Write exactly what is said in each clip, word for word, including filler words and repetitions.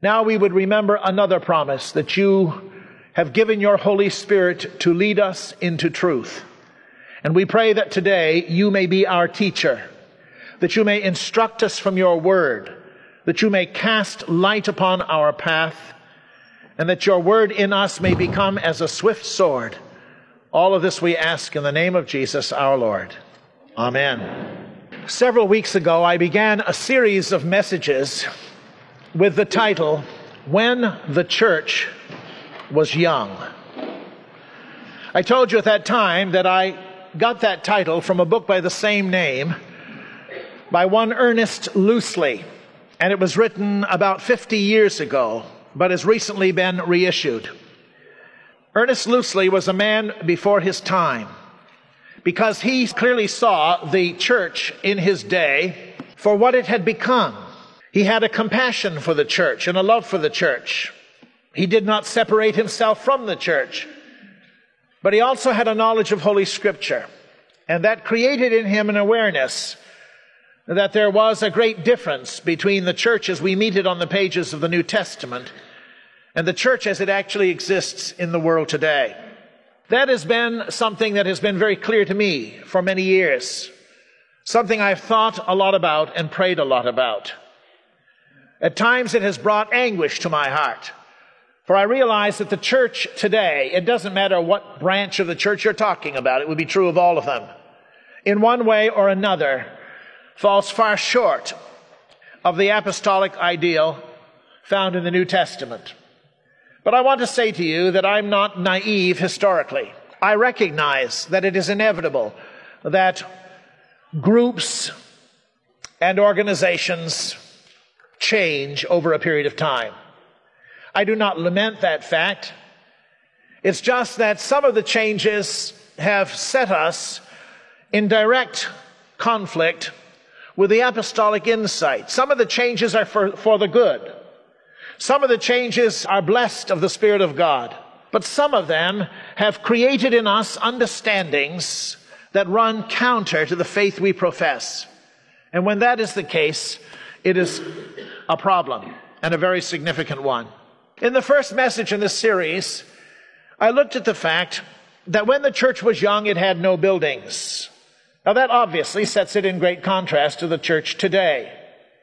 Now we would remember another promise, that you have given your Holy Spirit to lead us into truth. And we pray that today you may be our teacher, that you may instruct us from your word, that you may cast light upon our path, and that your word in us may become as a swift sword. All of this we ask in the name of Jesus our Lord. Amen. Several weeks ago, I began a series of messages with the title, When the Church Was Young. I told you at that time that I got that title from a book by the same name by one Ernest Loosely, and it was written about fifty years ago, but has recently been reissued. Ernest Loosely was a man before his time, because he clearly saw the church in his day for what it had become. He had a compassion for the church and a love for the church. He did not separate himself from the church, but he also had a knowledge of Holy Scripture, and that created in him an awareness that there was a great difference between the church as we meet it on the pages of the New Testament and the church as it actually exists in the world today. That has been something that has been very clear to me for many years, something I've thought a lot about and prayed a lot about. At times it has brought anguish to my heart, for I realize that the church today, it doesn't matter what branch of the church you're talking about, it would be true of all of them, in one way or another, falls far short of the apostolic ideal found in the New Testament. But I want to say to you that I'm not naive historically. I recognize that it is inevitable that groups and organizations change over a period of time. I do not lament that fact. It's just that some of the changes have set us in direct conflict with the apostolic insight. Some of the changes are for, for the good. Some of the changes are blessed of the Spirit of God. But some of them have created in us understandings that run counter to the faith we profess. And when that is the case, it is a problem, and a very significant one. In the first message in this series, I looked at the fact that when the church was young, it had no buildings. Now that obviously sets it in great contrast to the church today.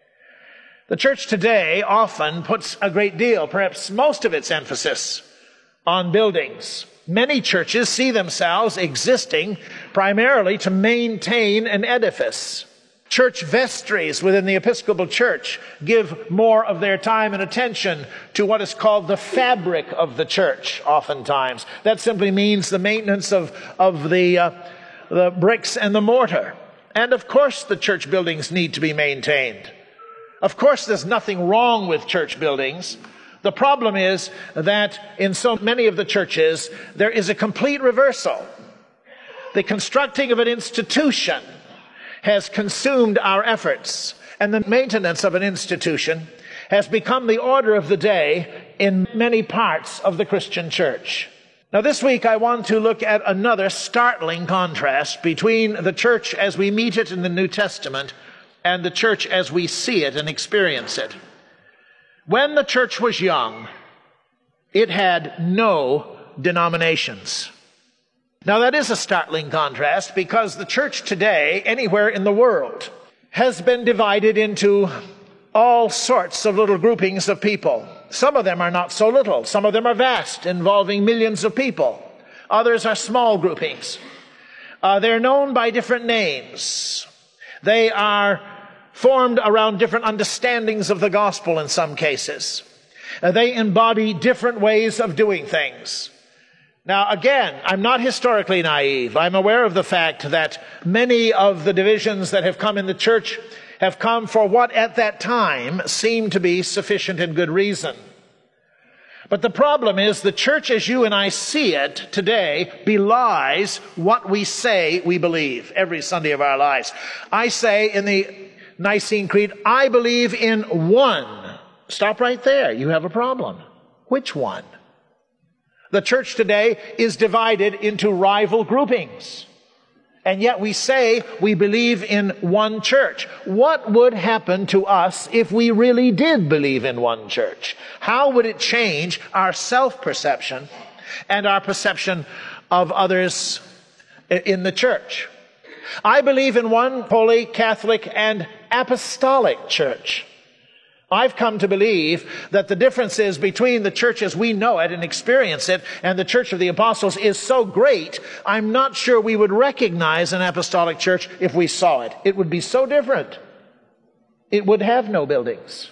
The church today often puts a great deal, perhaps most of its emphasis, on buildings. Many churches see themselves existing primarily to maintain an edifice. Church vestries within the Episcopal Church give more of their time and attention to what is called the fabric of the church, oftentimes. That simply means the maintenance of, of the, uh, the bricks and the mortar. And of course the church buildings need to be maintained. Of course there's nothing wrong with church buildings. The problem is that in so many of the churches, there is a complete reversal. The constructing of an institution has consumed our efforts, and the maintenance of an institution has become the order of the day in many parts of the Christian church. Now this week I want to look at another startling contrast between the church as we meet it in the New Testament and the church as we see it and experience it. When the church was young, it had no denominations. Now that is a startling contrast, because the church today, anywhere in the world, has been divided into all sorts of little groupings of people. Some of them are not so little. Some of them are vast, involving millions of people. Others are small groupings. Uh, they're known by different names. They are formed around different understandings of the gospel in some cases. Uh, they embody different ways of doing things. Now, again, I'm not historically naive. I'm aware of the fact that many of the divisions that have come in the church have come for what at that time seemed to be sufficient and good reason. But the problem is the church as you and I see it today belies what we say we believe every Sunday of our lives. I say in the Nicene Creed, I believe in one. Stop right there. You have a problem. Which one? The church today is divided into rival groupings. And yet we say we believe in one church. What would happen to us if we really did believe in one church? How would it change our self-perception and our perception of others in the church? I believe in one holy, Catholic, and apostolic church. I've come to believe that the differences between the church as we know it and experience it and the Church of the Apostles is so great, I'm not sure we would recognize an apostolic church if we saw it. It would be so different. It would have no buildings.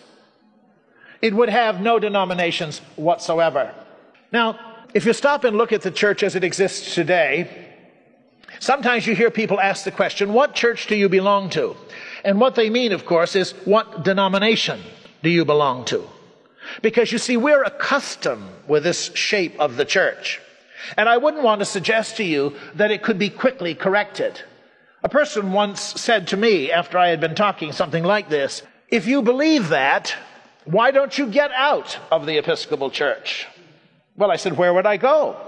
It would have no denominations whatsoever. Now, if you stop and look at the church as it exists today, sometimes you hear people ask the question, what church do you belong to? And what they mean, of course, is what denomination do you belong to? Because you see, we're accustomed with this shape of the church. And I wouldn't want to suggest to you that it could be quickly corrected. A person once said to me, after I had been talking something like this, if you believe that, why don't you get out of the Episcopal Church? Well, I said, where would I go?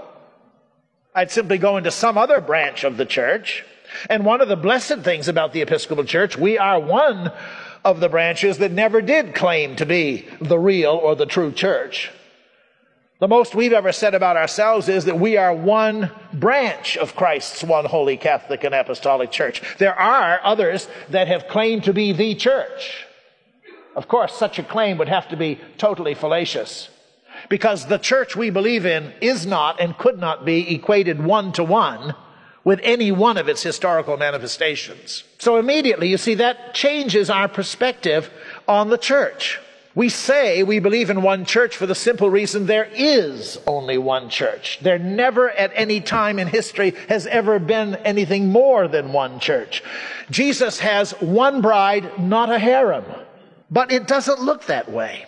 I'd simply go into some other branch of the church. And one of the blessed things about the Episcopal Church, we are one of the branches that never did claim to be the real or the true church. The most we've ever said about ourselves is that we are one branch of Christ's one holy Catholic and Apostolic Church. There are others that have claimed to be the church. Of course, such a claim would have to be totally fallacious, because the church we believe in is not and could not be equated one-to-one with any one of its historical manifestations. So immediately, you see, that changes our perspective on the church. We say we believe in one church for the simple reason there is only one church. There never at any time in history has ever been anything more than one church. Jesus has one bride, not a harem. But it doesn't look that way.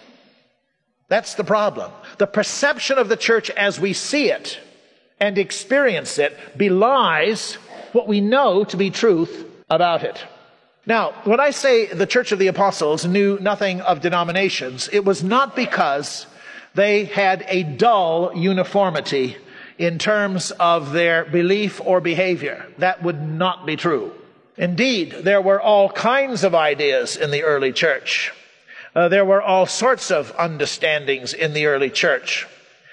That's the problem. The perception of the church as we see it and experience it belies what we know to be truth about it. Now, when I say the Church of the Apostles knew nothing of denominations, it was not because they had a dull uniformity in terms of their belief or behavior. That would not be true. Indeed, there were all kinds of ideas in the early church. Uh, there were all sorts of understandings in the early church.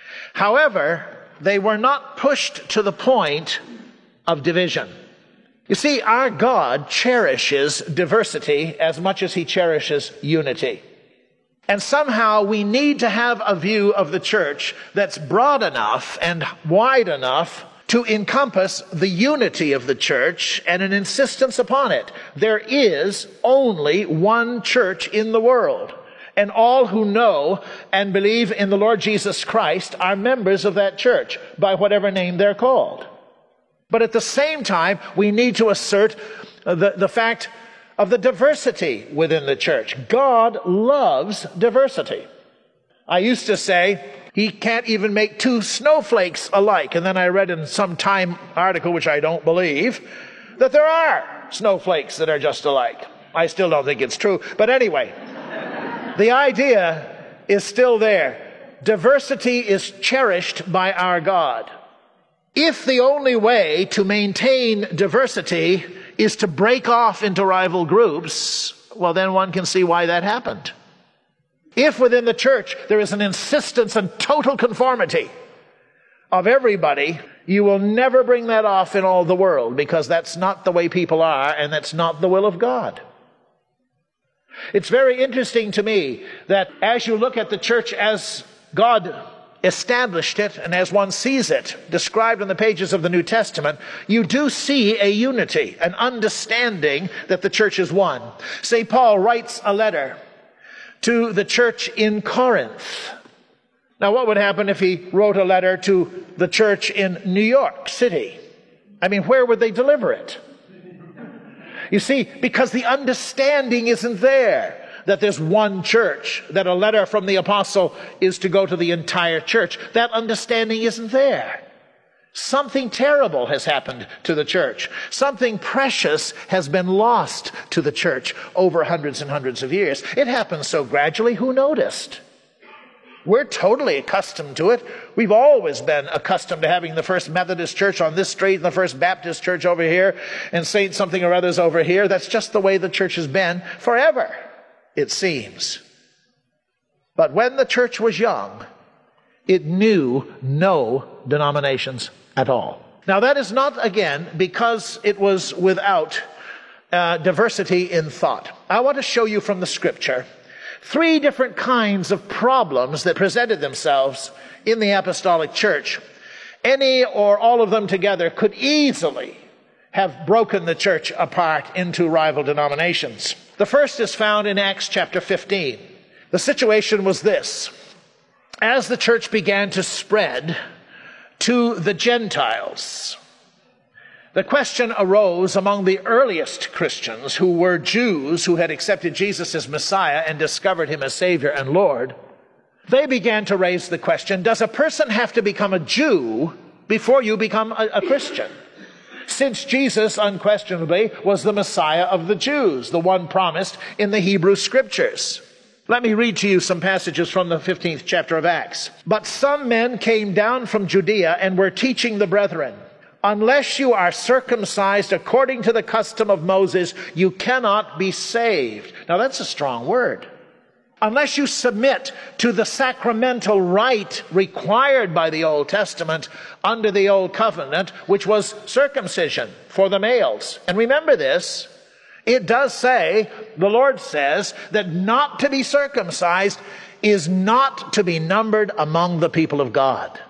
However, they were not pushed to the point of division. You see, our God cherishes diversity as much as he cherishes unity. And somehow we need to have a view of the church that's broad enough and wide enough to encompass the unity of the church and an insistence upon it. There is only one church in the world, and all who know and believe in the Lord Jesus Christ are members of that church by whatever name they're called. But at the same time, we need to assert the, the fact of the diversity within the church. God loves diversity. I used to say, he can't even make two snowflakes alike. And then I read in some Time article, which I don't believe, that there are snowflakes that are just alike. I still don't think it's true. But anyway, the idea is still there. Diversity is cherished by our God. If the only way to maintain diversity is to break off into rival groups, well, then one can see why that happened. If within the church there is an insistence on total conformity of everybody, you will never bring that off in all the world, because that's not the way people are, and that's not the will of God. It's very interesting to me that as you look at the church as God established it and as one sees it described in the pages of the New Testament, you do see a unity, an understanding that the church is one. Saint Paul writes a letter to the church in Corinth. Now, what would happen if he wrote a letter to the church in New York City? I mean, where would they deliver it? You see, because the understanding isn't there that there's one church, that a letter from the apostle is to go to the entire church. That understanding isn't there. Something terrible has happened to the church. Something precious has been lost to the church over hundreds and hundreds of years. It happened so gradually, who noticed? We're totally accustomed to it. We've always been accustomed to having the First Methodist Church on this street and the First Baptist Church over here and Saint something or others over here. That's just the way the church has been forever, it seems. But when the church was young, it knew no denominations at all. Now that is not, again, because it was without uh, diversity in thought. I want to show you from the Scripture three different kinds of problems that presented themselves in the apostolic church. Any or all of them together could easily have broken the church apart into rival denominations. The first is found in Acts chapter fifteen. The situation was this. As the church began to spread to the Gentiles, the question arose among the earliest Christians who were Jews who had accepted Jesus as Messiah and discovered him as Savior and Lord. They began to raise the question, does a person have to become a Jew before you become a, a Christian? Since Jesus unquestionably was the Messiah of the Jews, the one promised in the Hebrew Scriptures. Let me read to you some passages from the fifteenth chapter of Acts. But some men came down from Judea and were teaching the brethren, unless you are circumcised according to the custom of Moses, you cannot be saved. Now that's a strong word. Unless you submit to the sacramental rite required by the Old Testament under the Old Covenant, which was circumcision for the males. And remember this, it does say, the Lord says, that not to be circumcised is not to be numbered among the people of God.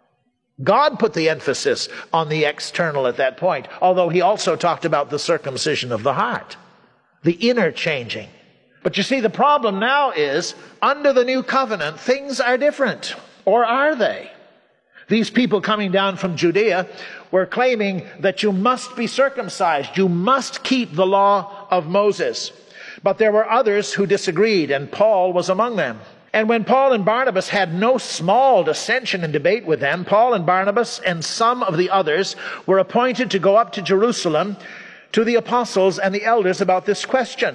God put the emphasis on the external at that point, although he also talked about the circumcision of the heart, the inner changing. But you see, the problem now is, under the new covenant, things are different. Or are they? These people coming down from Judea were claiming that you must be circumcised. You must keep the law of Moses. But there were others who disagreed, and Paul was among them. And when Paul and Barnabas had no small dissension and debate with them, Paul and Barnabas and some of the others were appointed to go up to Jerusalem to the apostles and the elders about this question.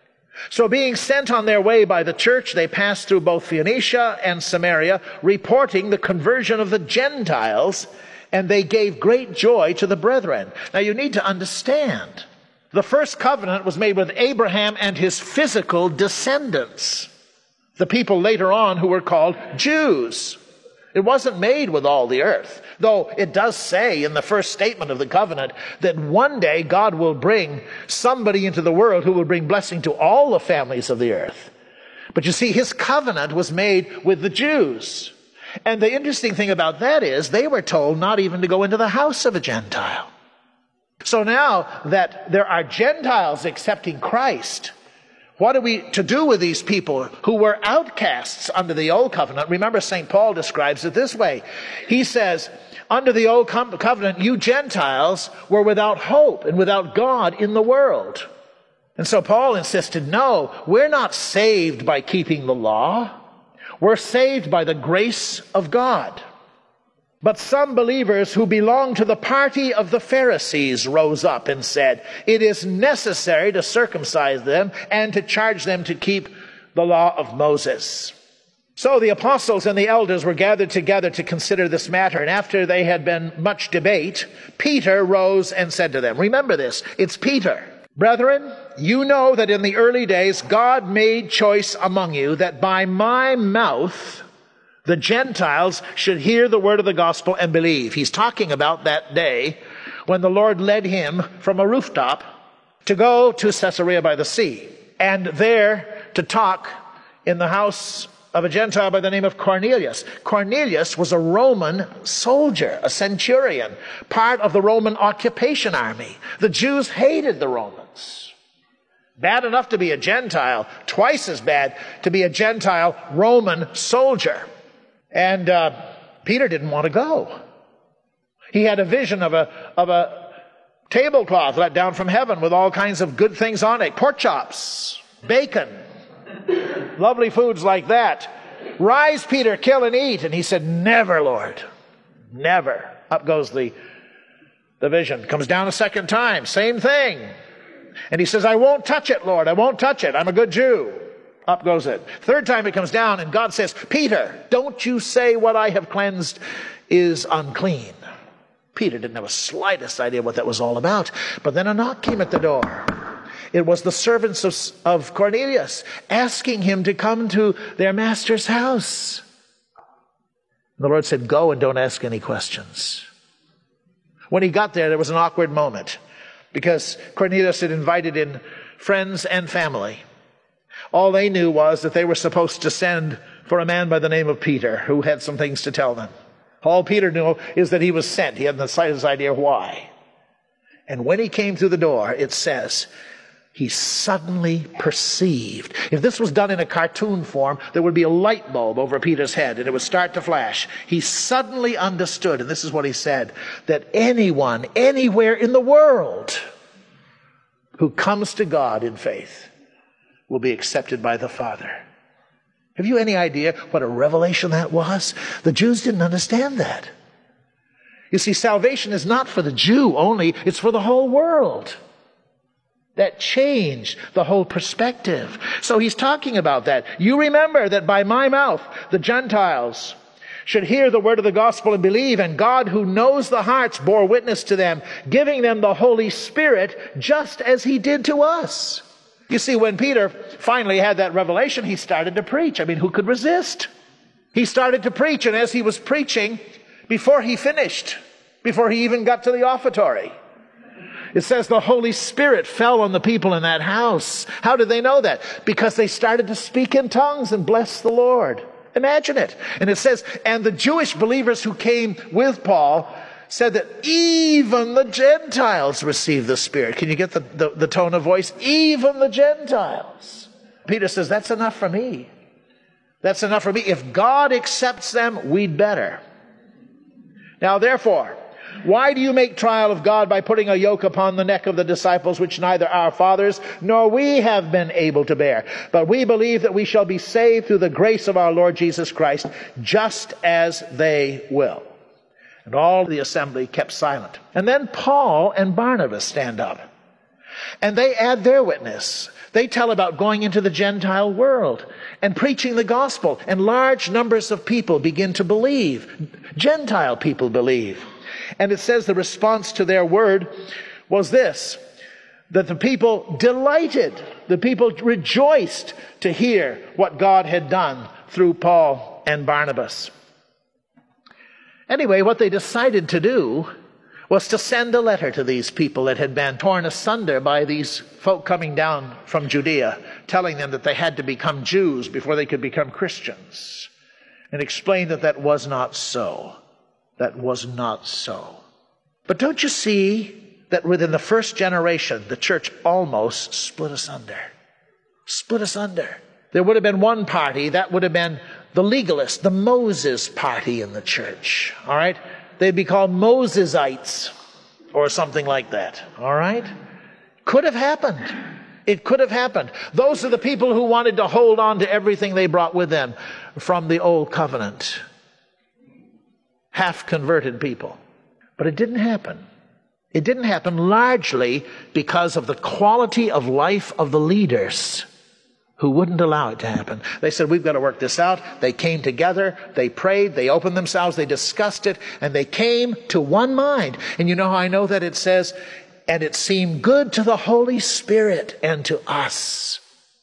So being sent on their way by the church, they passed through both Phoenicia and Samaria, reporting the conversion of the Gentiles, and they gave great joy to the brethren. Now you need to understand, the first covenant was made with Abraham and his physical descendants, the people later on who were called Jews. It wasn't made with all the earth, though it does say in the first statement of the covenant that one day God will bring somebody into the world who will bring blessing to all the families of the earth. But you see, his covenant was made with the Jews. And the interesting thing about that is they were told not even to go into the house of a Gentile. So now that there are Gentiles accepting Christ, what are we to do with these people who were outcasts under the old covenant? Remember, Saint Paul describes it this way. He says, under the old covenant, you Gentiles were without hope and without God in the world. And so Paul insisted, no, we're not saved by keeping the law. We're saved by the grace of God. But some believers who belonged to the party of the Pharisees rose up and said, it is necessary to circumcise them and to charge them to keep the law of Moses. So the apostles and the elders were gathered together to consider this matter. And after they had been much debate, Peter rose and said to them, remember this, it's Peter. Brethren, you know that in the early days God made choice among you that by my mouth the Gentiles should hear the word of the gospel and believe. He's talking about that day when the Lord led him from a rooftop to go to Caesarea by the sea, and there to talk in the house of a Gentile by the name of Cornelius. Cornelius was a Roman soldier, a centurion, part of the Roman occupation army. The Jews hated the Romans. Bad enough to be a Gentile, twice as bad to be a Gentile Roman soldier. And uh, Peter didn't want to go. He had a vision of a of a tablecloth let down from heaven with all kinds of good things on it. Pork chops, bacon, lovely foods like that. Rise, Peter, kill and eat. And he said, never, Lord, never. Up goes the, the vision. Comes down a second time, same thing. And he says, I won't touch it, Lord, I won't touch it. I'm a good Jew. Up goes it. Third time it comes down, and God says, Peter, don't you say what I have cleansed is unclean. Peter didn't have the slightest idea what that was all about. But then a knock came at the door. It was the servants of, of Cornelius asking him to come to their master's house. The Lord said, go and don't ask any questions. When he got there, there was an awkward moment because Cornelius had invited in friends and family. All they knew was that they were supposed to send for a man by the name of Peter who had some things to tell them. All Peter knew is that he was sent. He hadn't the slightest idea why. And when he came through the door, it says, he suddenly perceived. If this was done in a cartoon form, there would be a light bulb over Peter's head and it would start to flash. He suddenly understood, and this is what he said, that anyone, anywhere in the world who comes to God in faith will be accepted by the Father. Have you any idea what a revelation that was? The Jews didn't understand that. You see, salvation is not for the Jew only, it's for the whole world. That changed the whole perspective. So he's talking about that. You remember that by my mouth, the Gentiles should hear the word of the gospel and believe, and God who knows the hearts bore witness to them, giving them the Holy Spirit just as he did to us. You see, when Peter finally had that revelation, he started to preach. I mean, who could resist? He started to preach, and as he was preaching, before he finished, before he even got to the offertory, it says the Holy Spirit fell on the people in that house. How did they know that? Because they started to speak in tongues and bless the Lord. Imagine it. And it says, and the Jewish believers who came with Paul said that even the Gentiles received the Spirit. Can you get the, the, the tone of voice? Even the Gentiles. Peter says, that's enough for me. That's enough for me. If God accepts them, we'd better. Now, therefore, why do you make trial of God by putting a yoke upon the neck of the disciples, which neither our fathers nor we have been able to bear? But we believe that we shall be saved through the grace of our Lord Jesus Christ, just as they will. And all the assembly kept silent. And then Paul and Barnabas stand up. And they add their witness. They tell about going into the Gentile world and preaching the gospel. And large numbers of people begin to believe. Gentile people believe. And it says the response to their word was this, that the people delighted, the people rejoiced to hear what God had done through Paul and Barnabas. Anyway, what they decided to do was to send a letter to these people that had been torn asunder by these folk coming down from Judea, telling them that they had to become Jews before they could become Christians, and explain that that was not so. That was not so. But don't you see that within the first generation, the church almost split asunder? Split asunder. There would have been one party, that would have been the legalist, the Moses party in the church. All right? They'd be called Mosesites or something like that. All right? Could have happened. It could have happened. Those are the people who wanted to hold on to everything they brought with them from the old covenant. Half-converted people. But it didn't happen. It didn't happen largely because of the quality of life of the leaders who wouldn't allow it to happen. They said, we've got to work this out. They came together, they prayed, they opened themselves, they discussed it, and they came to one mind. And you know how I know that? It says, and it seemed good to the Holy Spirit and to us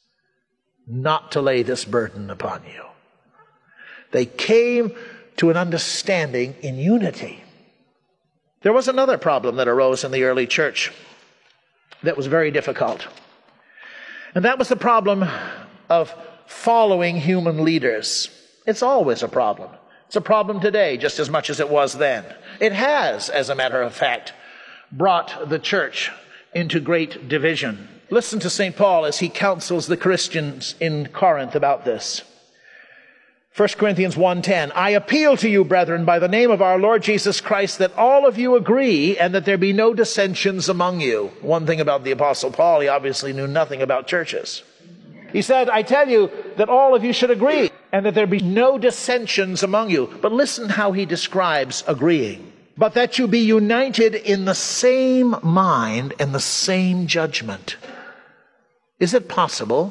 not to lay this burden upon you. They came to an understanding in unity. There was another problem that arose in the early church that was very difficult. And that was the problem of following human leaders. It's always a problem. It's a problem today just as much as it was then. It has, as a matter of fact, brought the church into great division. Listen to Saint Paul as he counsels the Christians in Corinth about this. First Corinthians one ten, I appeal to you, brethren, by the name of our Lord Jesus Christ, that all of you agree and that there be no dissensions among you. One thing about the Apostle Paul, he obviously knew nothing about churches. He said, I tell you that all of you should agree and that there be no dissensions among you. But listen how he describes agreeing. But that you be united in the same mind and the same judgment. Is it possible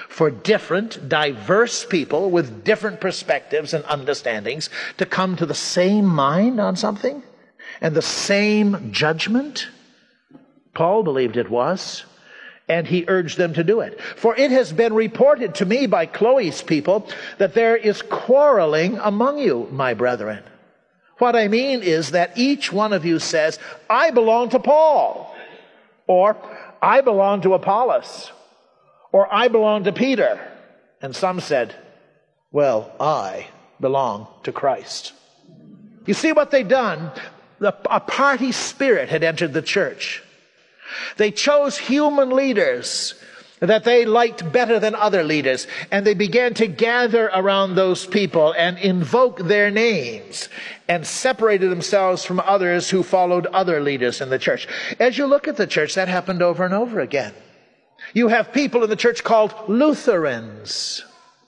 for different, diverse people with different perspectives and understandings to come to the same mind on something and the same judgment? Paul believed it was, and he urged them to do it. For it has been reported to me by Chloe's people that there is quarreling among you, my brethren. What I mean is that each one of you says, I belong to Paul, or I belong to Apollos, or I belong to Peter. And some said, well, I belong to Christ. You see what they'd done? The, a party spirit had entered the church. They chose human leaders that they liked better than other leaders, and they began to gather around those people and invoke their names and separated themselves from others who followed other leaders in the church. As you look at the church, that happened over and over again. You have people in the church called Lutherans,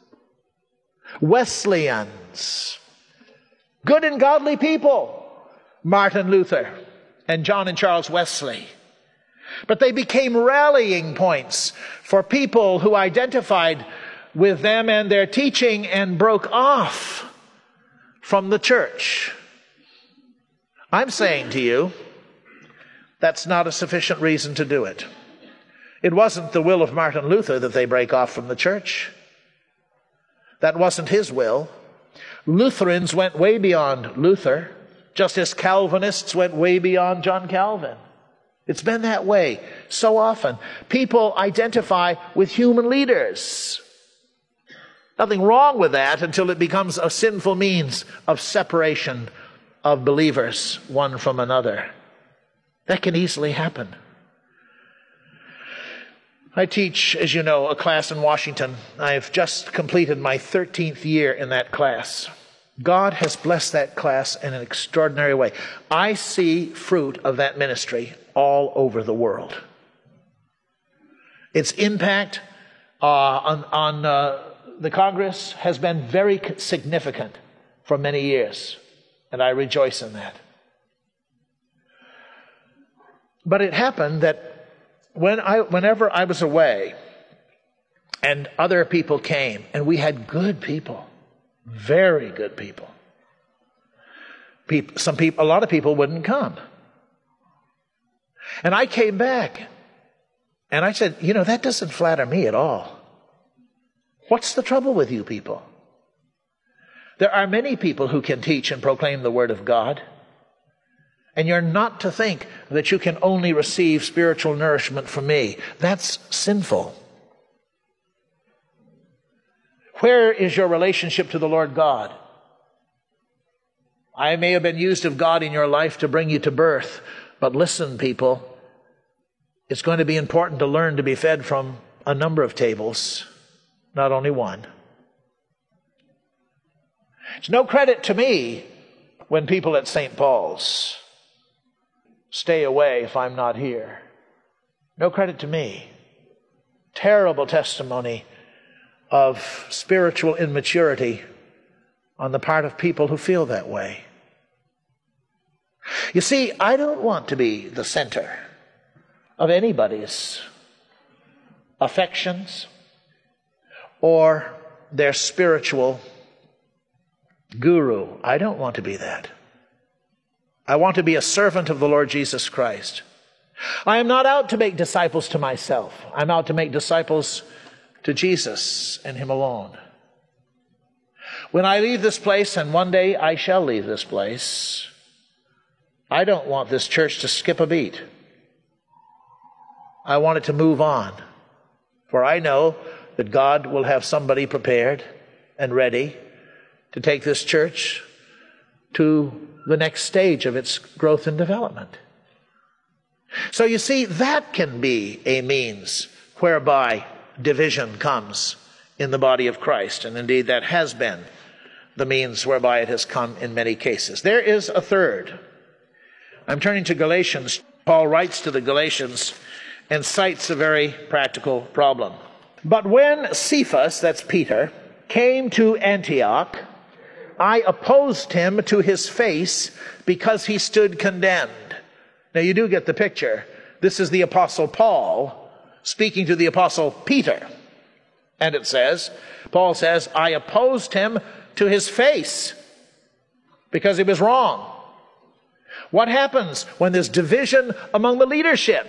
Wesleyans, good and godly people, Martin Luther and John and Charles Wesley. But they became rallying points for people who identified with them and their teaching and broke off from the church. I'm saying to you, that's not a sufficient reason to do it. It wasn't the will of Martin Luther that they break off from the church. That wasn't his will. Lutherans went way beyond Luther, just as Calvinists went way beyond John Calvin. It's been that way so often. People identify with human leaders. Nothing wrong with that until it becomes a sinful means of separation of believers one from another. That can easily happen. I teach, as you know, a class in Washington. I've just completed my thirteenth year in that class. God has blessed that class in an extraordinary way. I see fruit of that ministry all over the world. Its impact uh, on, on uh, the Congress has been very significant for many years, and I rejoice in that. But it happened that when I, whenever I was away and other people came, and we had good people, very good people, people some people, a lot of people wouldn't come. And I came back, and I said, you know, that doesn't flatter me at all. What's the trouble with you people? There are many people who can teach and proclaim the Word of God, and you're not to think that you can only receive spiritual nourishment from me. That's sinful. Where is your relationship to the Lord God? I may have been used of God in your life to bring you to birth, but listen, people, it's going to be important to learn to be fed from a number of tables, not only one. It's no credit to me when people at Saint Paul's stay away if I'm not here. No credit to me. Terrible testimony of spiritual immaturity on the part of people who feel that way. You see, I don't want to be the center of anybody's affections or their spiritual guru. I don't want to be that. I want to be a servant of the Lord Jesus Christ. I am not out to make disciples to myself. I'm out to make disciples to Jesus and Him alone. When I leave this place, and one day I shall leave this place, I don't want this church to skip a beat. I want it to move on. For I know that God will have somebody prepared and ready to take this church to the next stage of its growth and development. So you see, that can be a means whereby division comes in the body of Christ. And indeed, that has been the means whereby it has come in many cases. There is a third. I'm turning to Galatians. Paul writes to the Galatians and cites a very practical problem. But when Cephas, that's Peter, came to Antioch, I opposed him to his face because he stood condemned. Now you do get the picture. This is the Apostle Paul speaking to the Apostle Peter. And it says, Paul says, I opposed him to his face because he was wrong. What happens when there's division among the leadership?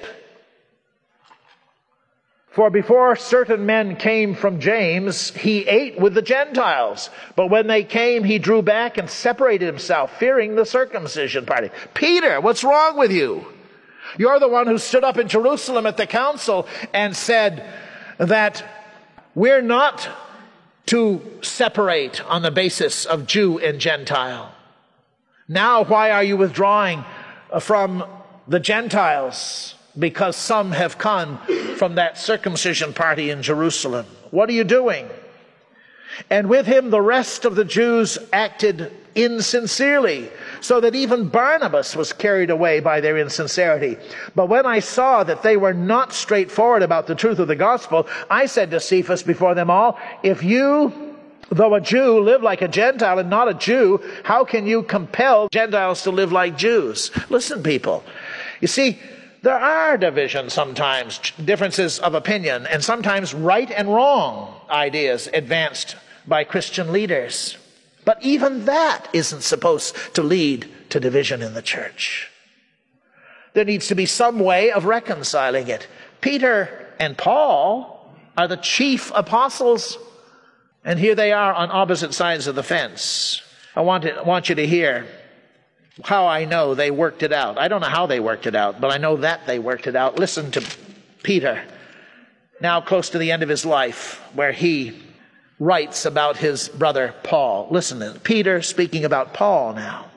For before certain men came from James, he ate with the Gentiles. But when they came, he drew back and separated himself, fearing the circumcision party. Peter, what's wrong with you? You're the one who stood up in Jerusalem at the council and said that we're not to separate on the basis of Jew and Gentile. Now, why are you withdrawing from the Gentiles? Because some have come from that circumcision party in Jerusalem. What are you doing? And with him the rest of the Jews acted insincerely, so that even Barnabas was carried away by their insincerity. But when I saw that they were not straightforward about the truth of the gospel, I said to Cephas before them all, if you, though a Jew, live like a Gentile and not a Jew, how can you compel Gentiles to live like Jews? Listen, people, you see, there are divisions sometimes, differences of opinion, and sometimes right and wrong ideas advanced by Christian leaders. But even that isn't supposed to lead to division in the church. There needs to be some way of reconciling it. Peter and Paul are the chief apostles, and here they are on opposite sides of the fence. I want, to, I want you to hear how I know they worked it out. I don't know how they worked it out, but I know that they worked it out. Listen to Peter, now close to the end of his life, where he writes about his brother Paul. Listen to Peter speaking about Paul now.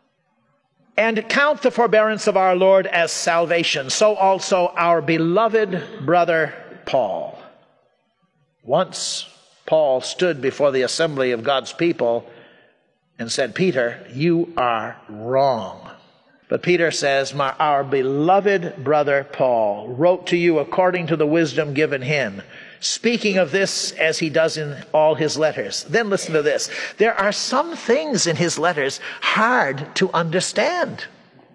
And count the forbearance of our Lord as salvation, so also our beloved brother Paul. Once Paul stood before the assembly of God's people and said, Peter, you are wrong. But Peter says, My, our beloved brother Paul wrote to you according to the wisdom given him, speaking of this as he does in all his letters. Then listen to this. There are some things in his letters hard to understand.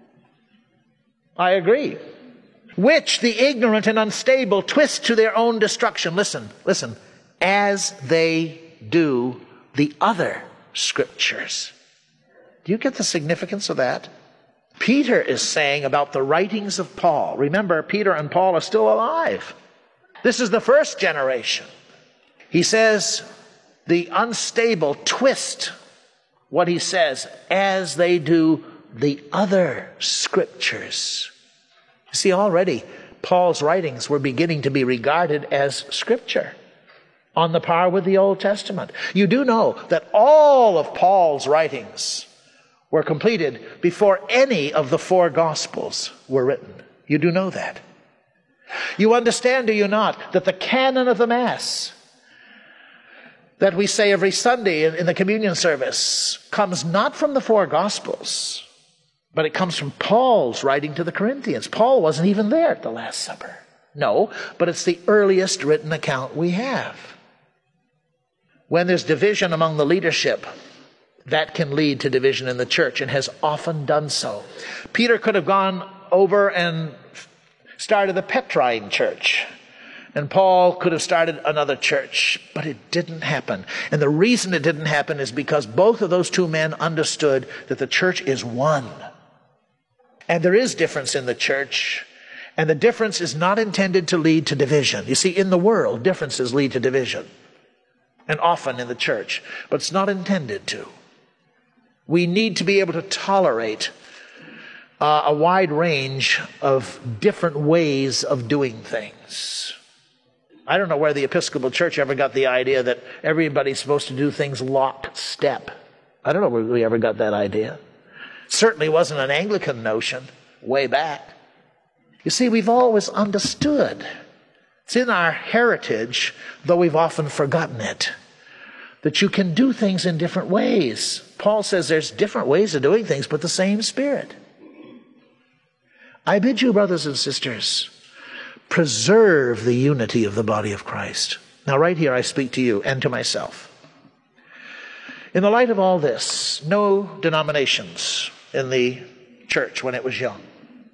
I agree. Which the ignorant and unstable twist to their own destruction. Listen, listen. As they do the other scriptures. Do you get the significance of that? Peter is saying about the writings of Paul. Remember, Peter and Paul are still alive. This is the first generation. He says the unstable twist what he says as they do the other scriptures. You see, already Paul's writings were beginning to be regarded as scripture, on the par with the Old Testament. You do know that all of Paul's writings were completed before any of the four Gospels were written. You do know that. You understand, do you not, that the canon of the Mass that we say every Sunday in, in the communion service comes not from the four Gospels, but it comes from Paul's writing to the Corinthians. Paul wasn't even there at the Last Supper. No, but it's the earliest written account we have. When there's division among the leadership, that can lead to division in the church, and has often done so. Peter could have gone over and started the Petrine church, and Paul could have started another church, but it didn't happen. And the reason it didn't happen is because both of those two men understood that the church is one. And there is difference in the church, and the difference is not intended to lead to division. You see, in the world, differences lead to division, and often in the church, but it's not intended to. We need to be able to tolerate uh, a wide range of different ways of doing things. I don't know where the Episcopal Church ever got the idea that everybody's supposed to do things lockstep. I don't know where we ever got that idea. It certainly wasn't an Anglican notion way back. You see, we've always understood. It's in our heritage, though we've often forgotten it, that you can do things in different ways. Paul says there's different ways of doing things, but the same Spirit. I bid you, brothers and sisters, preserve the unity of the body of Christ. Now, right here, I speak to you and to myself. In the light of all this, no denominations in the church when it was young.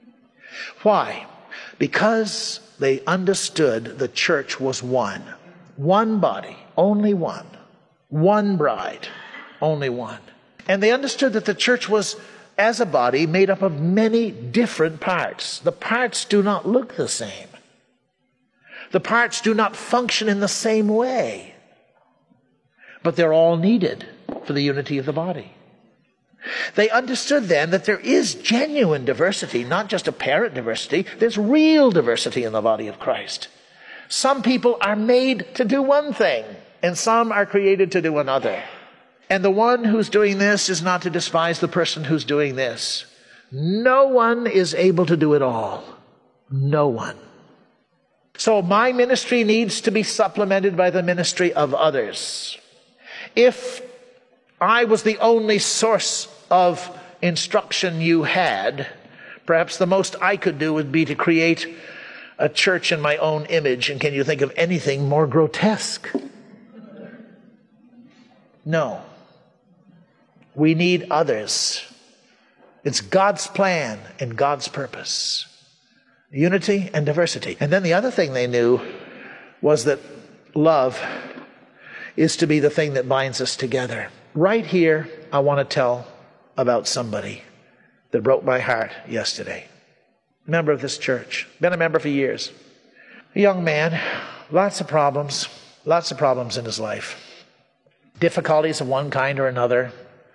Why? Because they understood the church was one. One body, only one. One bride, only one. And they understood that the church was, as a body, made up of many different parts. The parts do not look the same. The parts do not function in the same way. But they're all needed for the unity of the body. They understood then that there is genuine diversity, not just apparent diversity. There's real diversity in the body of Christ. Some people are made to do one thing, and some are created to do another. And the one who's doing this is not to despise the person who's doing this. No one is able to do it all. No one. So my ministry needs to be supplemented by the ministry of others. If I was the only source of instruction you had, perhaps the most I could do would be to create a church in my own image. And can you think of anything more grotesque? No. We need others. It's God's plan and God's purpose. Unity and diversity. And then the other thing they knew was that love is to be the thing that binds us together. Right here, I want to tell about somebody that broke my heart yesterday. Member of this church. Been a member for years. A young man, lots of problems, lots of problems in his life. Difficulties of one kind or another.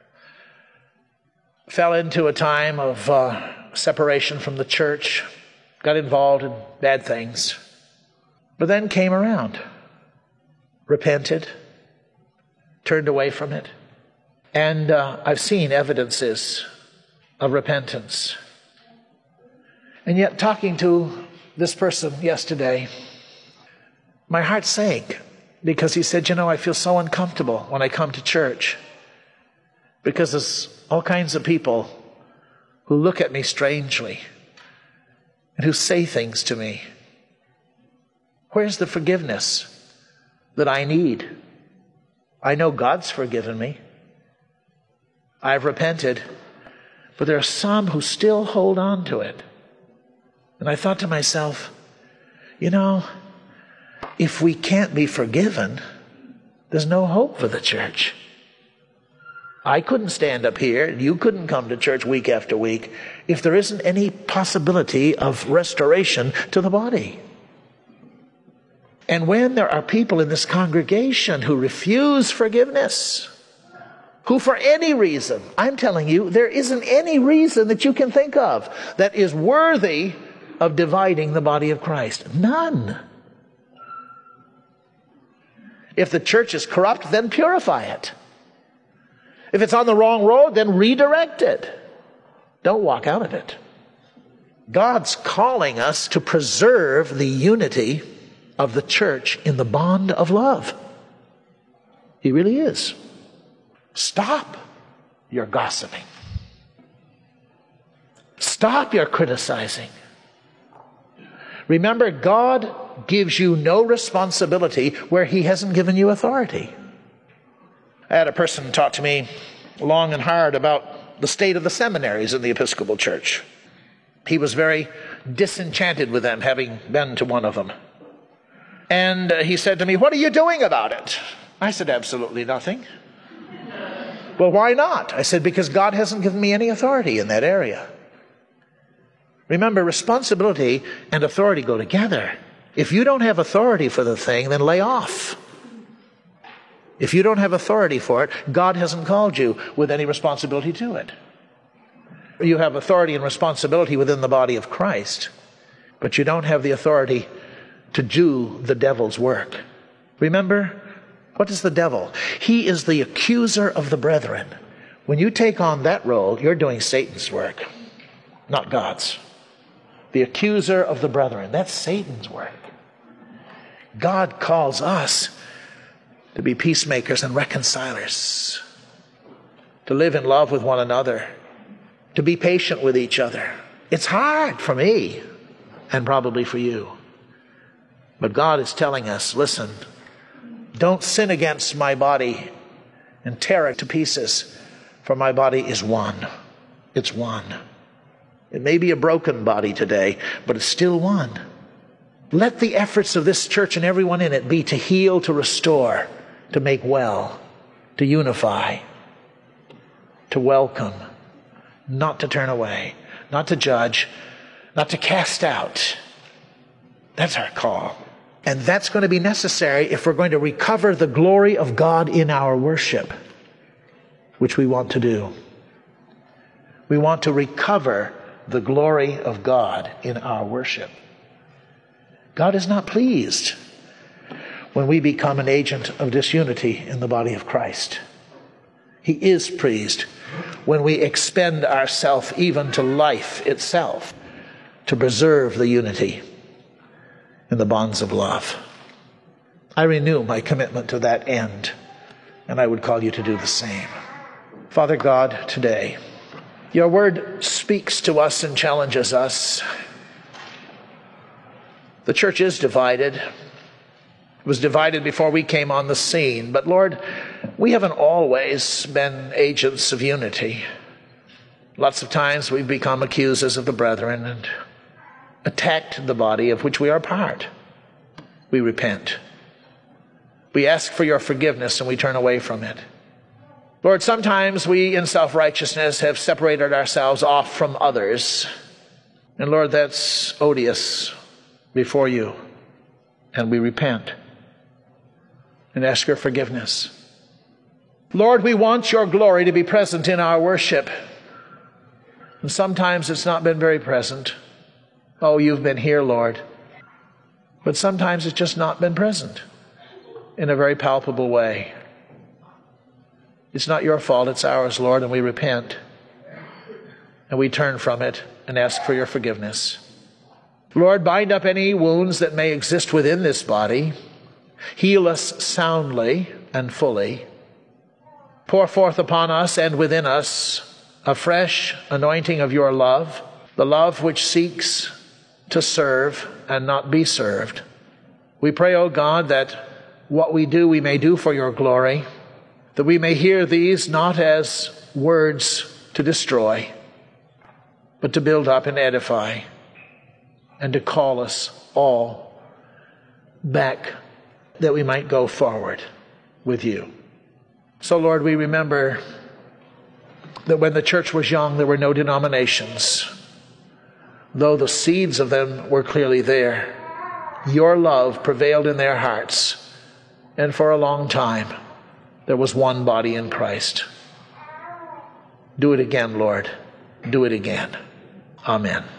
Fell into a time of uh, separation from the church. Got involved in bad things. But then came around. Repented. Turned away from it. And uh, I've seen evidences of repentance. And yet, talking to this person yesterday, my heart sank because he said, you know, I feel so uncomfortable when I come to church because there's all kinds of people who look at me strangely and who say things to me. Where's the forgiveness that I need? I know God's forgiven me. I've repented, but there are some who still hold on to it. And I thought to myself, you know, if we can't be forgiven, there's no hope for the church. I couldn't stand up here, and you couldn't come to church week after week if there isn't any possibility of restoration to the body. And when there are people in this congregation who refuse forgiveness, who for any reason, I'm telling you, there isn't any reason that you can think of that is worthy of dividing the body of Christ. None. If the church is corrupt, then purify it. If it's on the wrong road, then redirect it. Don't walk out of it. God's calling us to preserve the unity of the church in the bond of love. He really is. Stop your gossiping. Stop your criticizing. Remember, God gives you no responsibility where He hasn't given you authority. I had a person talk to me long and hard about the state of the seminaries in the Episcopal Church. He was very disenchanted with them, having been to one of them. And uh, he said to me, "What are you doing about it?" I said, "Absolutely nothing." "Well, why not?" I said, "Because God hasn't given me any authority in that area." Remember, responsibility and authority go together. If you don't have authority for the thing, then lay off. If you don't have authority for it, God hasn't called you with any responsibility to it. You have authority and responsibility within the body of Christ, but you don't have the authority to do the devil's work. Remember, what is the devil? He is the accuser of the brethren. When you take on that role, you're doing Satan's work, not God's. The accuser of the brethren, that's Satan's work. God calls us to be peacemakers and reconcilers, to live in love with one another, to be patient with each other. It's hard for me and probably for you. But God is telling us, listen, don't sin against my body and tear it to pieces, for my body is one. It's one. It may be a broken body today, but it's still one. Let the efforts of this church and everyone in it be to heal, to restore, to make well, to unify, to welcome, not to turn away, not to judge, not to cast out. That's our call. And that's going to be necessary if we're going to recover the glory of God in our worship, which we want to do. We want to recover the glory of God in our worship. God is not pleased when we become an agent of disunity in the body of Christ. He is pleased when we expend ourselves even to life itself to preserve the unity in the bonds of love. I renew my commitment to that end, and I would call you to do the same. Father God, today, your word speaks to us and challenges us. The church is divided. It was divided before we came on the scene. But Lord, we haven't always been agents of unity. Lots of times we've become accusers of the brethren and attacked the body of which we are part. We repent. We ask for your forgiveness and we turn away from it. Lord, sometimes we in self-righteousness have separated ourselves off from others. And Lord, that's odious before you. And we repent and ask your forgiveness. Lord, we want your glory to be present in our worship. And sometimes it's not been very present. Oh, you've been here, Lord. But sometimes it's just not been present in a very palpable way. It's not your fault, it's ours, Lord, and we repent. And we turn from it and ask for your forgiveness. Lord, bind up any wounds that may exist within this body. Heal us soundly and fully. Pour forth upon us and within us a fresh anointing of your love, the love which seeks to serve and not be served. We pray, O God, that what we do, we may do for your glory, that we may hear these not as words to destroy, but to build up and edify, and to call us all back that we might go forward with you. So, Lord, we remember that when the church was young, there were no denominations. Though the seeds of them were clearly there, your love prevailed in their hearts. And for a long time, there was one body in Christ. Do it again, Lord. Do it again. Amen.